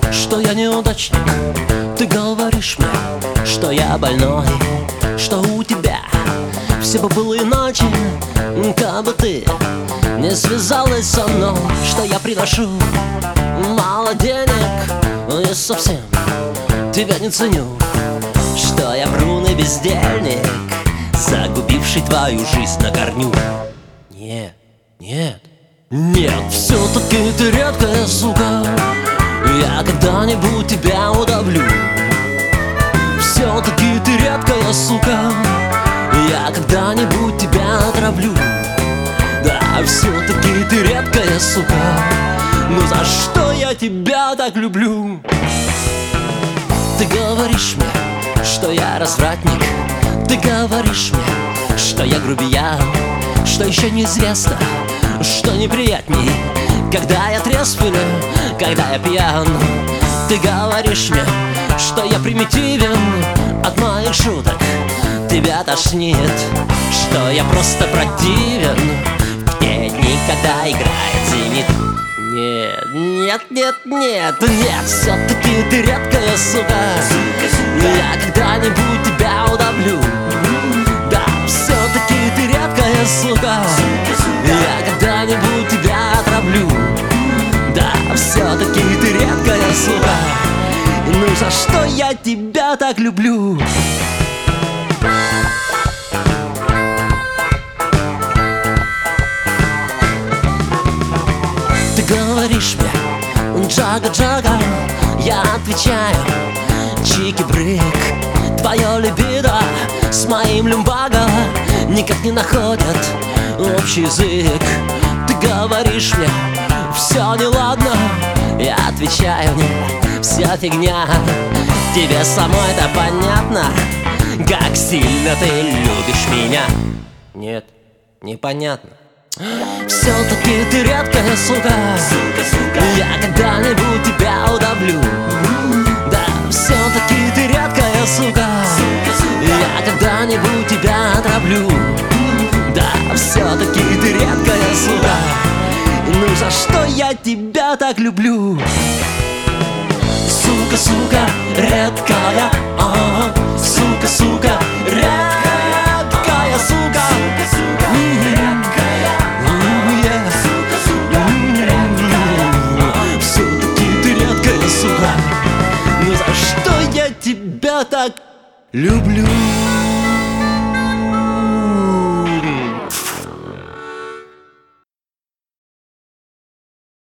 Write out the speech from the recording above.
что я неудачник. Ты говоришь мне, что я больной, что у тебя все бы было иначе, как бы ты не связалась со мной. Что я приношу мало денег и совсем тебя не ценю. Что я врун и бездельник, загубивший твою жизнь на корню. Нет, нет, нет, все-таки ты редкая сука. Я когда-нибудь тебя удавлю. Все-таки ты редкая сука. Я когда-нибудь тебя отравлю. Да, все-таки ты редкая сука. Ну за что я тебя так люблю? Ты говоришь мне, что я развратник. Ты говоришь мне, что я грубиян. Что еще неизвестно, что неприятней, когда я трезв или когда я пьян. Ты говоришь мне, что я примитивен от моих шуток. Тебя тошнит, что я просто противен в те дни, когда играет «Зенит». Нет, нет, нет, нет, нет, все-таки ты редкая сука. Я когда-нибудь тебя удавлю. Да, все-таки ты редкая сука. Я когда-нибудь тебя отравлю. Да, все-таки ты редкая сука. Ну за что я тебя так люблю? Ты говоришь мне «Джага-джага», я отвечаю «Чики-брик». Твое либидо с моим люмбаго никак не находят общий язык. Ты говоришь мне «Все неладно», я отвечаю «Нет, вся фигня». Тебе самой-то понятно, как сильно ты любишь меня? Нет, непонятно. Все-таки ты редкая сука. Я когда-нибудь тебя удавлю. Да, все-таки ты редкая сука. Я когда-нибудь тебя отравлю. Да, все-таки ты редкая сука. Ну за что я тебя так люблю? Сука, сука, редкая, сука, сука, редкая сука. Все-таки ты редкая сука. Ну за что я тебя так люблю?